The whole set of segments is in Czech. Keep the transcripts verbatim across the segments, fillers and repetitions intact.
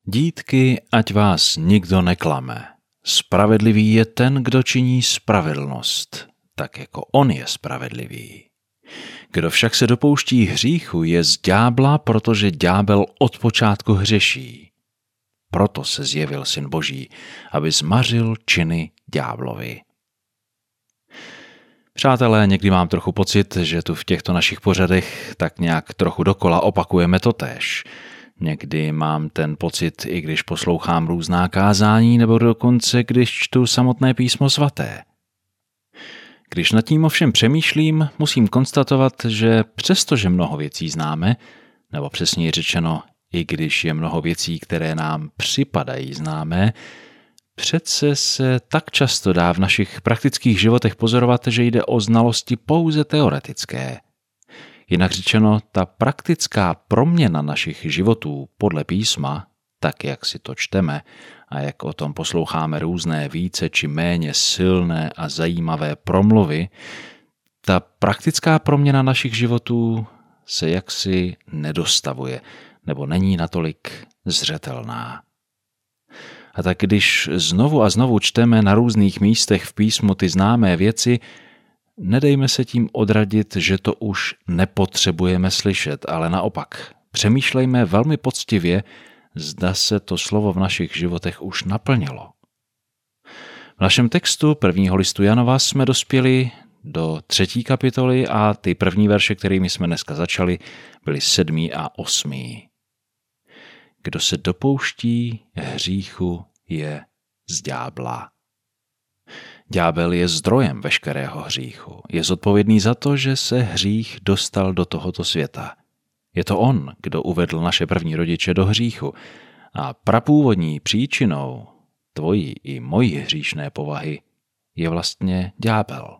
Dítky, ať vás nikdo neklame. Spravedlivý je ten, kdo činí spravedlnost, tak jako on je spravedlivý. Kdo však se dopouští hříchu, je z ďábla, protože ďábel od počátku hřeší. Proto se zjevil Syn Boží, aby zmařil činy ďáblovi. Přátelé, někdy mám trochu pocit, že tu v těchto našich pořadech tak nějak trochu dokola opakujeme totéž. Někdy mám ten pocit, i když poslouchám různá kázání, nebo dokonce když čtu samotné písmo svaté. Když nad tím ovšem přemýšlím, musím konstatovat, že přestože mnoho věcí známe, nebo přesněji řečeno, i když je mnoho věcí, které nám připadají známé, přece se tak často dá v našich praktických životech pozorovat, že jde o znalosti pouze teoretické. Jinak řečeno, ta praktická proměna našich životů podle písma, tak jak si to čteme a jak o tom posloucháme různé více či méně silné a zajímavé promluvy, ta praktická proměna našich životů se jaksi nedostavuje nebo není natolik zřetelná. A tak když znovu a znovu čteme na různých místech v písmu ty známé věci, nedejme se tím odradit, že to už nepotřebujeme slyšet, ale naopak přemýšlejme velmi poctivě, zda se to slovo v našich životech už naplnilo. V našem textu prvního listu Janova jsme dospěli do třetí kapitoly a ty první verše, kterými jsme dneska začali, byly sedmý a osmý. Kdo se dopouští hříchu, je z ďábla. Ďábel je zdrojem veškerého hříchu. Je zodpovědný za to, že se hřích dostal do tohoto světa. Je to on, kdo uvedl naše první rodiče do hříchu a prapůvodní příčinou tvojí i mojí hříšné povahy je vlastně ďábel.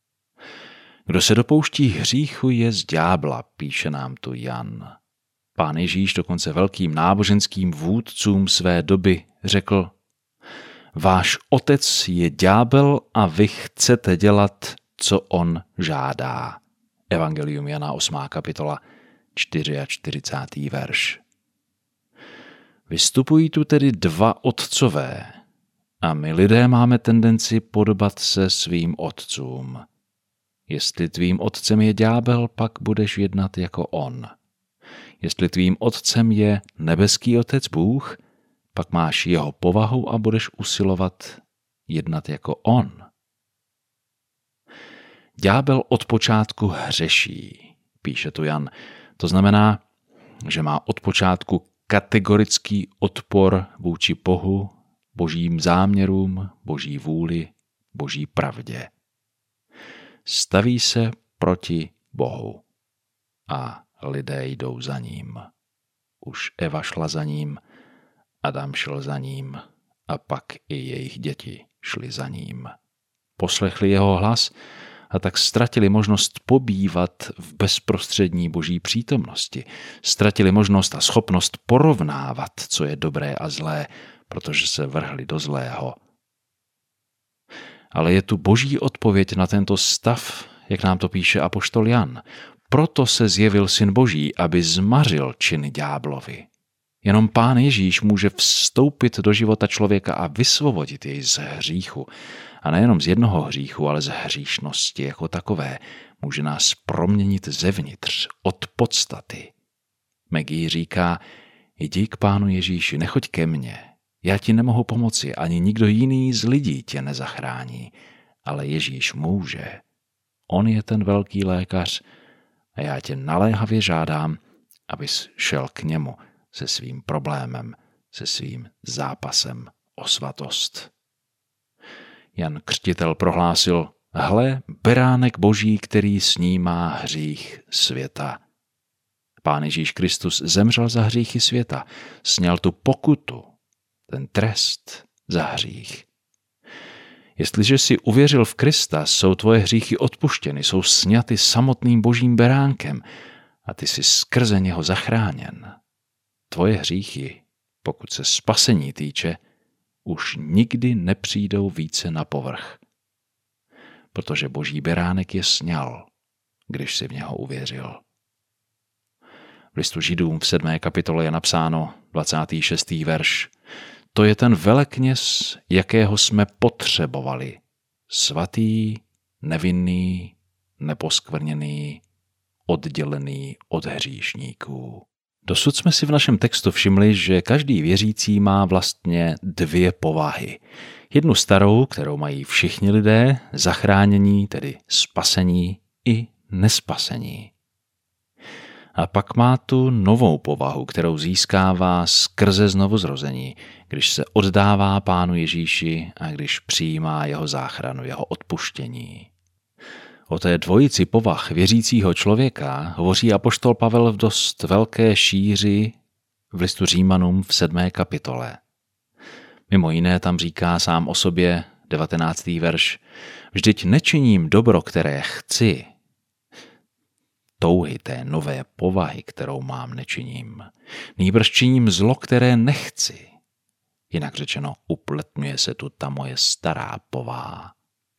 Kdo se dopouští hříchu, je z ďábla, píše nám tu Jan. Pán Ježíš dokonce velkým náboženským vůdcům své doby řekl: váš otec je ďábel a vy chcete dělat, co on žádá. Evangelium Jana osmá kapitola, čtyřicátý čtvrtý verš. Vystupují tu tedy dva otcové a my lidé máme tendenci podobat se svým otcům. Jestli tvým otcem je ďábel, pak budeš jednat jako on. Jestli tvým otcem je nebeský otec Bůh, pak máš jeho povahu a budeš usilovat jednat jako on. Ďábel od počátku hřeší, píše tu Jan. To znamená, že má od počátku kategorický odpor vůči Bohu, božím záměrům, boží vůli, boží pravdě. Staví se proti Bohu a lidé jdou za ním. Už Eva šla za ním, Adam šel za ním a pak i jejich děti šly za ním. Poslechli jeho hlas a tak ztratili možnost pobývat v bezprostřední boží přítomnosti. Ztratili možnost a schopnost porovnávat, co je dobré a zlé, protože se vrhli do zlého. Ale je tu boží odpověď na tento stav, jak nám to píše apoštol Jan. Proto se zjevil Syn Boží, aby zmařil činy ďáblovi. Jenom Pán Ježíš může vstoupit do života člověka a vysvobodit jej z hříchu. A nejenom z jednoho hříchu, ale z hříšnosti jako takové. Může nás proměnit zevnitř, od podstaty. Maggie říká: jdi k Pánu Ježíši, nechoď ke mně. Já ti nemohu pomoci, ani nikdo jiný z lidí tě nezachrání. Ale Ježíš může. On je ten velký lékař a já tě naléhavě žádám, abys šel k němu se svým problémem, se svým zápasem o svatost. Jan Křtitel prohlásil: hle, beránek Boží, který snímá hřích světa. Pán Ježíš Kristus zemřel za hříchy světa, sněl tu pokutu, ten trest za hřích. Jestliže jsi uvěřil v Krista, jsou tvoje hříchy odpuštěny, jsou sňaty samotným božím beránkem a ty jsi skrze něho zachráněn. Tvoje hříchy, pokud se spasení týče, už nikdy nepřijdou více na povrch, protože boží beránek je sňal, když si v něho uvěřil. V listu Židům v sedmé kapitole je napsáno dvacátý šestý verš. To je ten velekněz, jakého jsme potřebovali. Svatý, nevinný, neposkvrněný, oddělený od hříšníků. Dosud jsme si v našem textu všimli, že každý věřící má vlastně dvě povahy. Jednu starou, kterou mají všichni lidé, zachránění, tedy spasení, i nespasení. A pak má tu novou povahu, kterou získává skrze znovuzrození, když se oddává Pánu Ježíši a když přijímá jeho záchranu, jeho odpuštění. O té dvojici povah věřícího člověka hovoří apoštol Pavel v dost velké šíři v listu Římanům v sedmé kapitole. Mimo jiné tam říká sám o sobě devatenáctý verš. Vždyť nečiním dobro, které chci. Touhy té nové povahy, kterou mám, nečiním. Nýbrž činím zlo, které nechci. Jinak řečeno, upletňuje se tu ta moje stará povaha.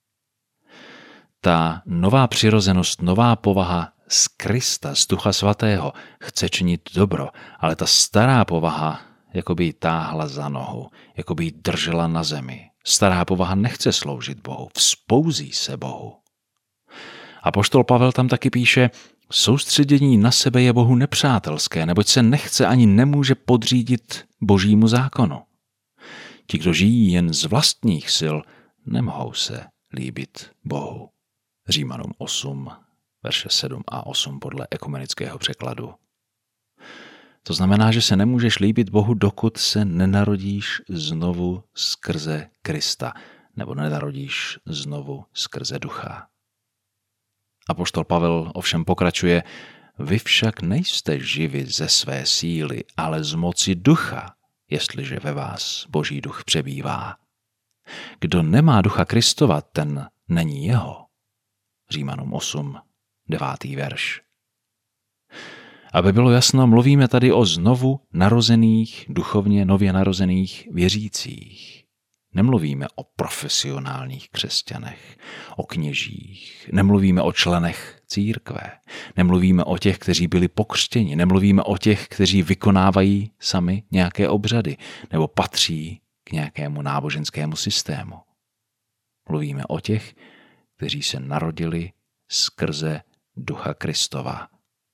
Ta nová přirozenost, nová povaha z Krista, z Ducha Svatého, chce činit dobro, ale ta stará povaha jako by ji táhla za nohu, jako by ji držela na zemi. Stará povaha nechce sloužit Bohu, vzpouzí se Bohu. Apoštol Pavel tam taky píše, soustředění na sebe je Bohu nepřátelské, neboť se nechce ani nemůže podřídit Božímu zákonu. Ti, kdo žijí jen z vlastních sil, nemohou se líbit Bohu. Římanům osm, verše sedm a osm podle ekumenického překladu. To znamená, že se nemůžeš líbit Bohu, dokud se nenarodíš znovu skrze Krista, nebo nenarodíš znovu skrze Ducha. Apoštol Pavel ovšem pokračuje, vy však nejste živi ze své síly, ale z moci Ducha, jestliže ve vás Boží duch přebývá. Kdo nemá Ducha Kristova, ten není jeho. Římanům osm, devátý verš. Aby bylo jasno, mluvíme tady o znovu narozených, duchovně nově narozených věřících. Nemluvíme o profesionálních křesťanech, o kněžích, nemluvíme o členech církve, nemluvíme o těch, kteří byli pokřtěni, nemluvíme o těch, kteří vykonávají sami nějaké obřady nebo patří k nějakému náboženskému systému. Mluvíme o těch, kteří se narodili skrze Ducha Kristova.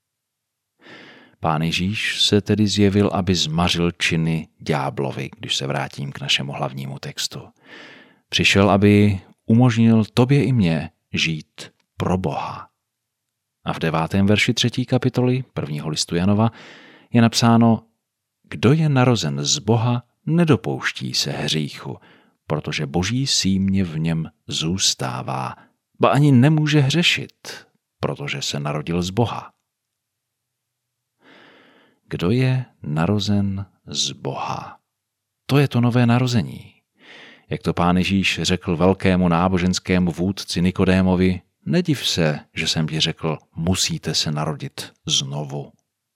Pán Ježíš se tedy zjevil, aby zmařil činy ďáblovi, když se vrátím k našemu hlavnímu textu. Přišel, aby umožnil tobě i mně žít pro Boha. A v devátém verši třetí kapitoly prvního listu Janova je napsáno, kdo je narozen z Boha, nedopouští se hříchu, protože Boží símě v něm zůstává, ba ani nemůže hřešit, protože se narodil z Boha. Kdo je narozen z Boha? To je to nové narození. Jak to Pán Ježíš řekl velkému náboženskému vůdci Nikodémovi, nediv se, že jsem ti řekl, musíte se narodit znovu.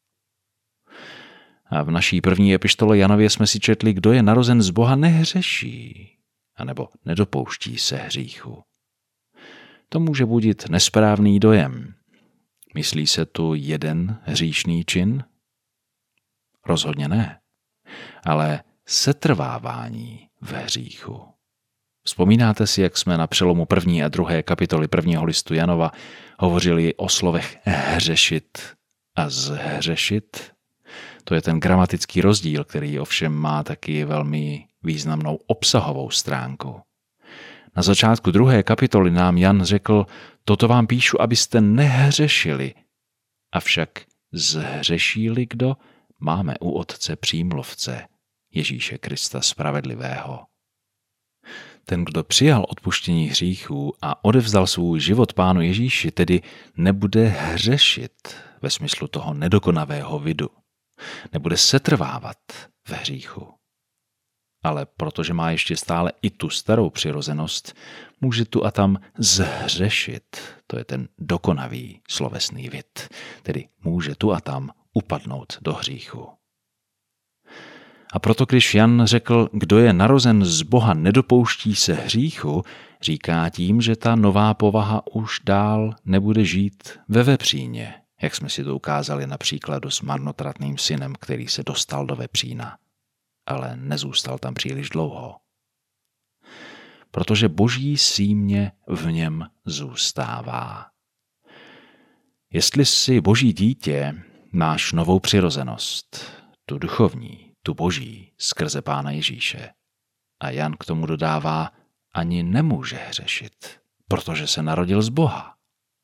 A v naší první epištole Janově jsme si četli, kdo je narozen z Boha, nehřeší, anebo nedopouští se hříchu. To může budit nesprávný dojem. Myslí se tu jeden hříšný čin? Rozhodně ne, ale setrvávání v hříchu. Vzpomínáte si, jak jsme na přelomu první a druhé kapitoly prvního listu Janova hovořili o slovech hřešit a zhřešit? To je ten gramatický rozdíl, který ovšem má taky velmi významnou obsahovou stránku. Na začátku druhé kapitoly nám Jan řekl, toto vám píšu, abyste nehřešili. Avšak zhřešili kdo? Máme u Otce přímluvce, Ježíše Krista spravedlivého. Ten, kdo přijal odpuštění hříchů a odevzdal svůj život Pánu Ježíši, tedy nebude hřešit ve smyslu toho nedokonavého vidu. Nebude setrvávat ve hříchu. Ale protože má ještě stále i tu starou přirozenost, může tu a tam zhřešit. To je ten dokonavý slovesný vid. Tedy může tu a tam upadnout do hříchu. A proto, když Jan řekl, kdo je narozen z Boha, nedopouští se hříchu, říká tím, že ta nová povaha už dál nebude žít ve vepříně, jak jsme si to ukázali na příkladu s marnotratným synem, který se dostal do vepřína, ale nezůstal tam příliš dlouho. Protože boží símě v něm zůstává. Jestli jsi boží dítě, máš novou přirozenost, tu duchovní, tu boží, skrze Pána Ježíše. A Jan k tomu dodává, ani nemůže hřešit, protože se narodil z Boha.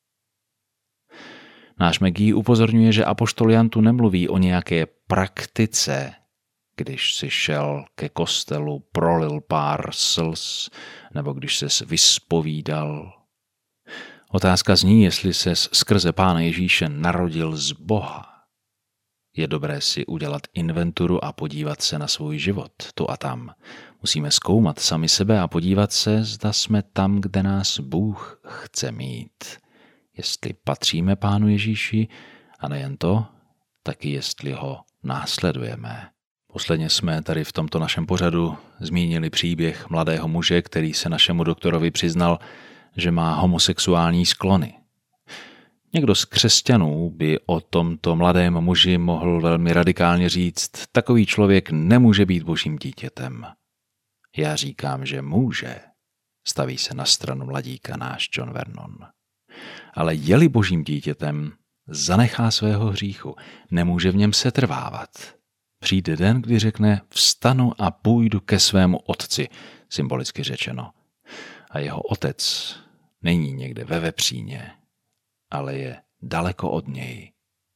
Náš Maggie upozorňuje, že apoštol Jan tu nemluví o nějaké praktice, když si šel ke kostelu, prolil pár slz, nebo když ses vyspovídal. Otázka zní, jestli ses skrze Pána Ježíše narodil z Boha. Je dobré si udělat inventuru a podívat se na svůj život, tu a tam. Musíme zkoumat sami sebe a podívat se, zda jsme tam, kde nás Bůh chce mít. Jestli patříme Pánu Ježíši a nejen to, taky jestli ho následujeme. Posledně jsme tady v tomto našem pořadu zmínili příběh mladého muže, který se našemu doktorovi přiznal, že má homosexuální sklony. Někdo z křesťanů by o tomto mladém muži mohl velmi radikálně říct, takový člověk nemůže být božím dítětem. Já říkám, že může, staví se na stranu mladíka náš John Vernon. Ale je-li božím dítětem, zanechá svého hříchu, nemůže v něm setrvávat. Přijde den, kdy řekne, vstanu a půjdu ke svému otci, symbolicky řečeno. A jeho otec není někde ve vepříně, ale je daleko od něj.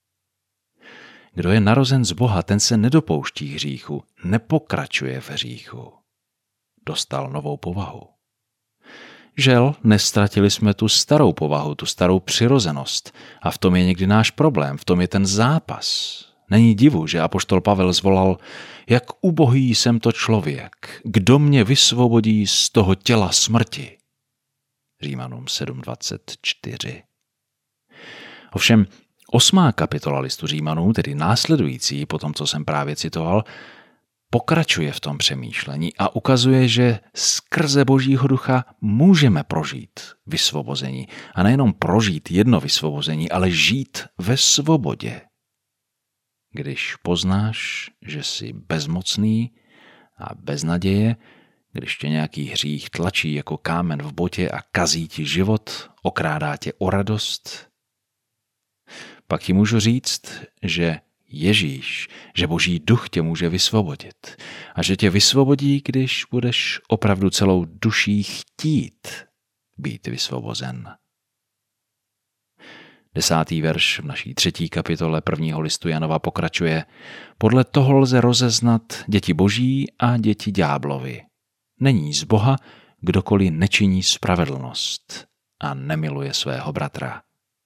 Kdo je narozen z Boha, ten se nedopouští hříchu, nepokračuje v hříchu. Dostal novou povahu. Žel, nestratili jsme tu starou povahu, tu starou přirozenost. A v tom je někdy náš problém, v tom je ten zápas. Není divu, že apoštol Pavel zvolal, jak ubohý jsem to člověk, kdo mě vysvobodí z toho těla smrti. Římanům sedm dvacet čtyři. Ovšem, osmá kapitola listu Římanů, tedy následující po tom, co jsem právě citoval, pokračuje v tom přemýšlení a ukazuje, že skrze Božího ducha můžeme prožít vysvobození. A nejenom prožít jedno vysvobození, ale žít ve svobodě. Když poznáš, že jsi bezmocný a bez naděje, když tě nějaký hřích tlačí jako kámen v botě a kazí ti život, okrádá tě o radost, pak ti můžu říct, že Ježíš, že Boží duch tě může vysvobodit a že tě vysvobodí, když budeš opravdu celou duší chtít být vysvobozen. Desátý verš v naší třetí kapitole prvního listu Janova pokračuje. Podle toho lze rozeznat děti Boží a děti ďáblovi. Není z Boha, kdokoliv nečiní spravedlnost a nemiluje svého bratra.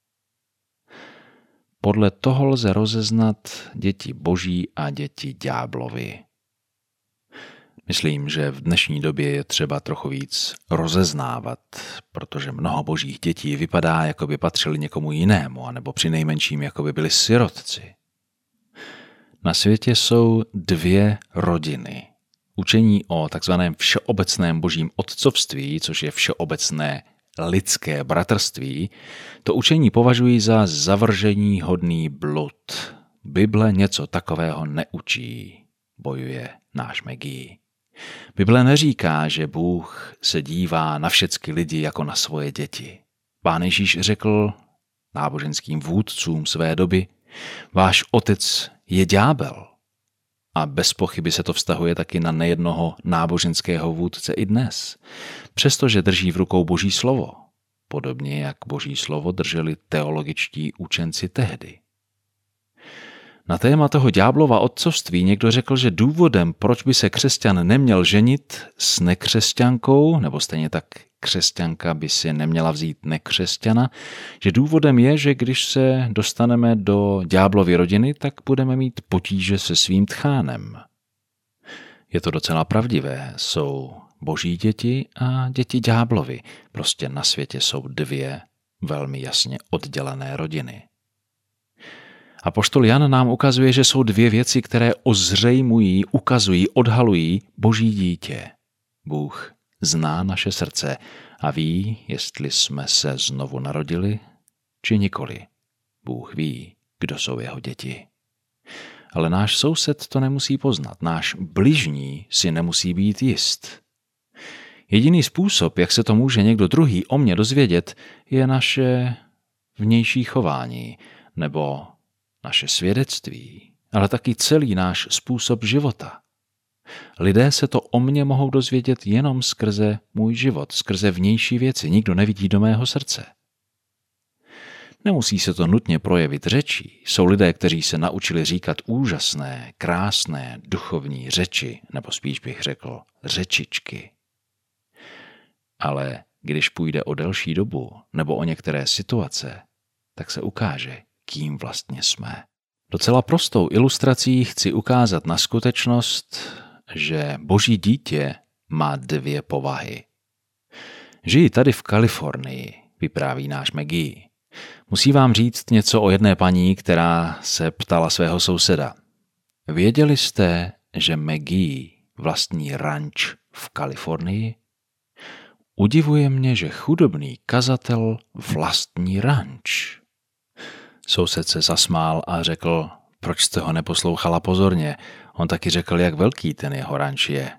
Podle toho lze rozeznat děti Boží a děti ďáblovi. Myslím, že v dnešní době je třeba trochu víc rozeznávat, protože mnoho božích dětí vypadá, jako by patřili někomu jinému, anebo přinejmenším, jako by byli sirotci. Na světě jsou dvě rodiny. Učení o takzvaném všeobecném božím otcovství, což je všeobecné lidské bratrství, to učení považují za zavržení hodný blud. Bible něco takového neučí, bojuje náš Maggie. Bible neříká, že Bůh se dívá na všechny lidi jako na svoje děti. Pán Ježíš řekl náboženským vůdcům své doby, váš otec je ďábel. A bez pochyby se to vztahuje taky na nejednoho náboženského vůdce i dnes, přestože drží v rukou Boží slovo, podobně jak Boží slovo drželi teologičtí učenci tehdy. Na téma toho ďáblova otcovství někdo řekl, že důvodem, proč by se křesťan neměl ženit s nekřesťankou, nebo stejně tak křesťanka by si neměla vzít nekřesťana, že důvodem je, že když se dostaneme do ďáblovy rodiny, tak budeme mít potíže se svým tchánem. Je to docela pravdivé, jsou boží děti a děti ďáblovy. Prostě na světě jsou dvě velmi jasně oddělené rodiny. Apoštol Jan nám ukazuje, že jsou dvě věci, které ozřejmují, ukazují, odhalují boží dítě. Bůh zná naše srdce a ví, jestli jsme se znovu narodili, či nikoli. Bůh ví, kdo jsou jeho děti. Ale náš soused to nemusí poznat, náš bližní si nemusí být jist. Jediný způsob, jak se to může někdo druhý o mě dozvědět, je naše vnější chování nebo naše svědectví, ale taky celý náš způsob života. Lidé se to o mně mohou dozvědět jenom skrze můj život, skrze vnější věci. Nikdo nevidí do mého srdce. Nemusí se to nutně projevit řečí. Jsou lidé, kteří se naučili říkat úžasné, krásné, duchovní řeči, nebo spíš bych řekl řečičky. Ale když půjde o delší dobu nebo o některé situace, tak se ukáže, kým vlastně jsme. Docela prostou ilustrací chci ukázat na skutečnost, že Boží dítě má dvě povahy. Žiji tady v Kalifornii, vypráví náš Maggie. Musí vám říct něco o jedné paní, která se ptala svého souseda. Věděli jste, že Maggie vlastní ranč v Kalifornii? Udivuje mě, že chudobný kazatel vlastní ranč. Soused se zasmál a řekl, proč jste ho neposlouchala pozorně? On taky řekl, jak velký ten jeho ranč je.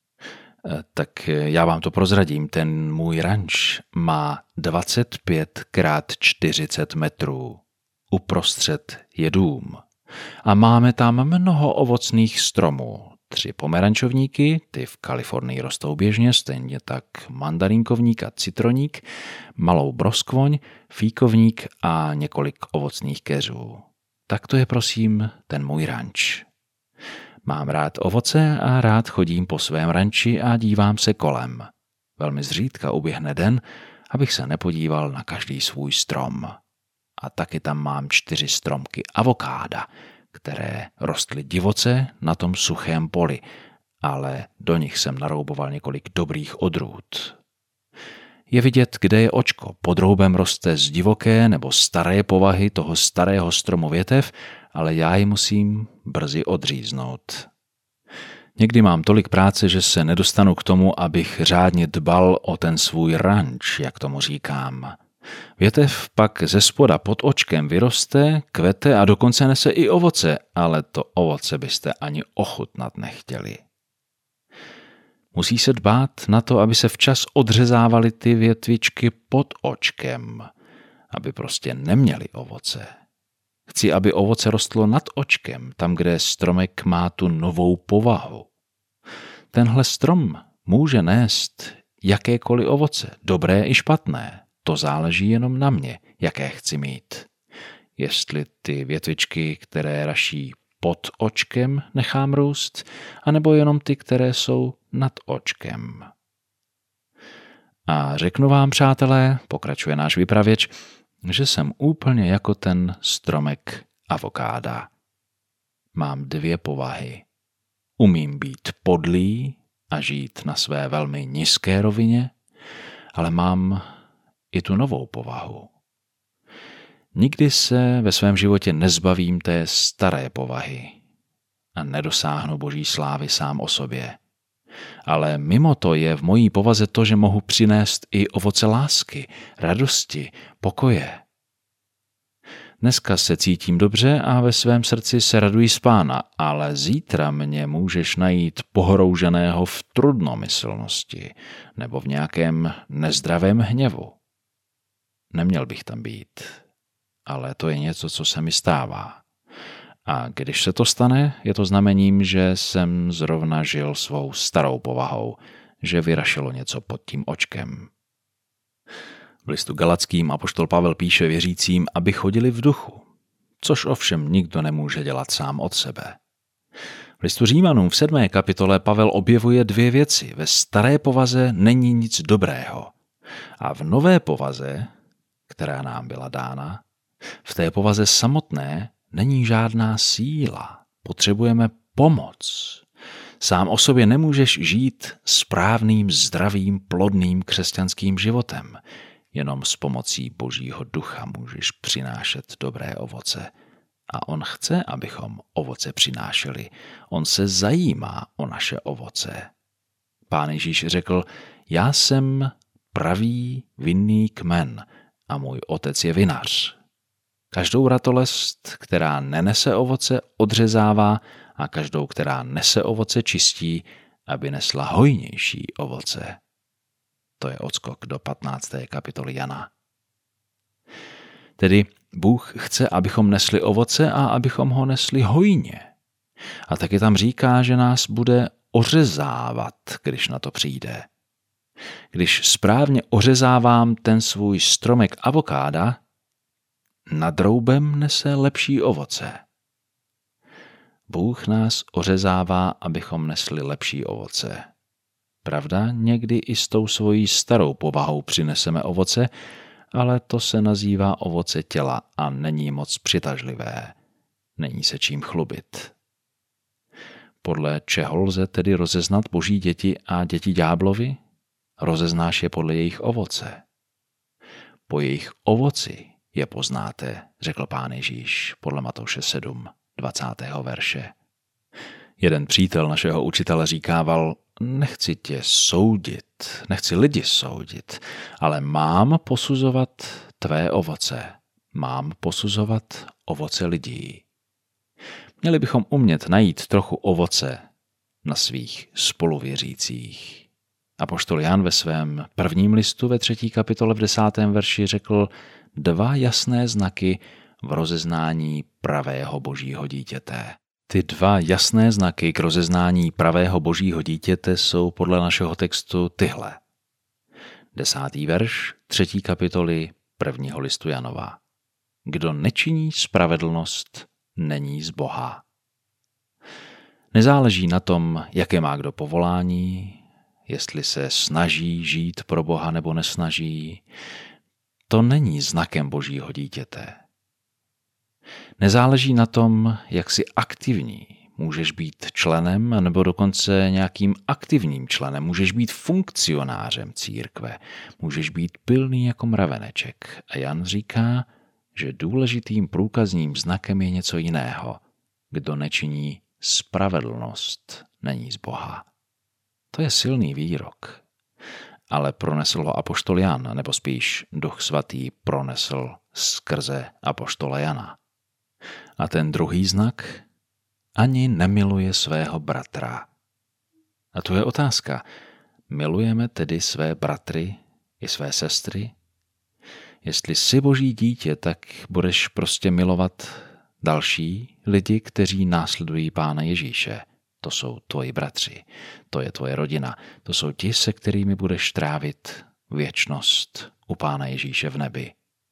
Tak já vám to prozradím, ten můj ranč má dvacet pět krát čtyřicet metrů. Uprostřed je dům. A máme tam mnoho ovocných stromů. Tři pomerančovníky, ty v Kalifornii rostou běžně, stejně tak mandarinkovník a citroník, malou broskvoň, fíkovník a několik ovocných keřů. Tak to je prosím ten můj ranč. Mám rád ovoce a rád chodím po svém ranči a dívám se kolem. Velmi zřídka uběhne den, abych se nepodíval na každý svůj strom. A taky tam mám čtyři stromky avokáda, které rostly divoce na tom suchém poli, ale do nich jsem narouboval několik dobrých odrůd. Je vidět, kde je očko. Pod roubem roste z divoké nebo staré povahy toho starého stromu větev, ale já ji musím brzy odříznout. Někdy mám tolik práce, že se nedostanu k tomu, abych řádně dbal o ten svůj ranč, jak tomu říkám. Větev pak ze spoda pod očkem vyroste, kvete a dokonce nese i ovoce, ale to ovoce byste ani ochutnat nechtěli. Musí se dbát na to, aby se včas odřezávaly ty větvičky pod očkem, aby prostě neměly ovoce. Chci, aby ovoce rostlo nad očkem, tam, kde stromek má tu novou povahu. Tenhle strom může nést jakékoliv ovoce, dobré i špatné. To záleží jenom na mě, jaké chci mít. Jestli ty větvičky, které raší pod očkem, nechám růst, anebo jenom ty, které jsou nad očkem. A řeknu vám, přátelé, pokračuje náš vypravěč, že jsem úplně jako ten stromek avokáda. Mám dvě povahy. Umím být podlý a žít na své velmi nízké rovině, ale mám i tu novou povahu. Nikdy se ve svém životě nezbavím té staré povahy a nedosáhnu Boží slávy sám o sobě. Ale mimo to je v mojí povaze to, že mohu přinést i ovoce lásky, radosti, pokoje. Dneska se cítím dobře a ve svém srdci se raduji z Pána, ale zítra mě můžeš najít pohrouženého v trudnomyslnosti nebo v nějakém nezdravém hněvu. Neměl bych tam být, ale to je něco, co se mi stává. A když se to stane, je to znamením, že jsem zrovna žil svou starou povahou, že vyrašilo něco pod tím očkem. V listu Galackým apoštol Pavel píše věřícím, aby chodili v duchu, což ovšem nikdo nemůže dělat sám od sebe. V listu Římanům v sedmé kapitole Pavel objevuje dvě věci. Ve staré povaze není nic dobrého. A v nové povaze, která nám byla dána, v té povaze samotné není žádná síla. Potřebujeme pomoc. Sám o sobě nemůžeš žít správným, zdravým, plodným křesťanským životem. Jenom s pomocí Božího ducha můžeš přinášet dobré ovoce. A on chce, abychom ovoce přinášeli. On se zajímá o naše ovoce. Pán Ježíš řekl, já jsem pravý vinný kmen a můj otec je vinař. Každou ratolest, která nenese ovoce, odřezává a každou, která nese ovoce, čistí, aby nesla hojnější ovoce. To je odskok do patnácté kapitoly Jana. Tedy Bůh chce, abychom nesli ovoce a abychom ho nesli hojně. A taky tam říká, že nás bude ořezávat, když na to přijde. Když správně ořezávám ten svůj stromek avokáda, nad roubem nese lepší ovoce. Bůh nás ořezává, abychom nesli lepší ovoce. Pravda, někdy i s tou svojí starou povahou přineseme ovoce, ale to se nazývá ovoce těla a není moc přitažlivé. Není se čím chlubit. Podle čeho lze tedy rozeznat boží děti a děti ďáblovi? Rozeznáš je podle jejich ovoce. Po jejich ovoci je poznáte, řekl Pán Ježíš podle Matouše sedm, dvacátého verše. Jeden přítel našeho učitele říkával, nechci tě soudit, nechci lidi soudit, ale mám posuzovat tvé ovoce, mám posuzovat ovoce lidí. Měli bychom umět najít trochu ovoce na svých spoluvěřících. Apoštol Jan ve svém prvním listu ve třetí kapitole v desátém verši řekl dva jasné znaky v rozeznání pravého božího dítěte. Ty dva jasné znaky k rozeznání pravého božího dítěte jsou podle našeho textu tyhle. Desátý verš třetí kapitoly prvního listu Janova. Kdo nečiní spravedlnost, není z Boha. Nezáleží na tom, jaké má kdo povolání, jestli se snaží žít pro Boha nebo nesnaží. To není znakem božího dítěte. Nezáleží na tom, jak jsi aktivní. Můžeš být členem nebo dokonce nějakým aktivním členem. Můžeš být funkcionářem církve. Můžeš být pilný jako mraveneček. A Jan říká, že důležitým průkazním znakem je něco jiného. Kdo nečiní spravedlnost, není z Boha. To je silný výrok. Ale pronesl ho apoštol Jan, nebo spíš Duch svatý pronesl skrze apoštola Jana. A ten druhý znak ani nemiluje svého bratra. A tu je otázka. Milujeme tedy své bratry i své sestry? Jestli jsi boží dítě, tak budeš prostě milovat další lidi, kteří následují Pána Ježíše. To jsou tvoji bratři, to je tvoje rodina, to jsou ti, se kterými budeš trávit věčnost u Pána Ježíše v nebi.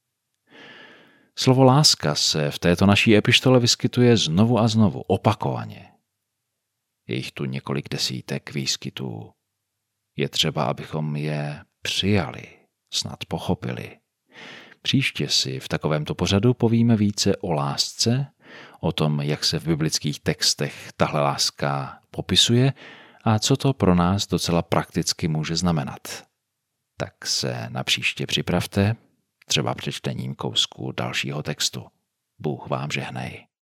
Slovo láska se v této naší epištole vyskytuje znovu a znovu, opakovaně. Je jich tu několik desítek výskytů. Je třeba, abychom je přijali, snad pochopili. Příště si v takovémto pořadu povíme více o lásce, o tom, jak se v biblických textech tahle láska popisuje a co to pro nás docela prakticky může znamenat. Tak se na příště připravte, třeba přečtením kousku dalšího textu. Bůh vám žehnej.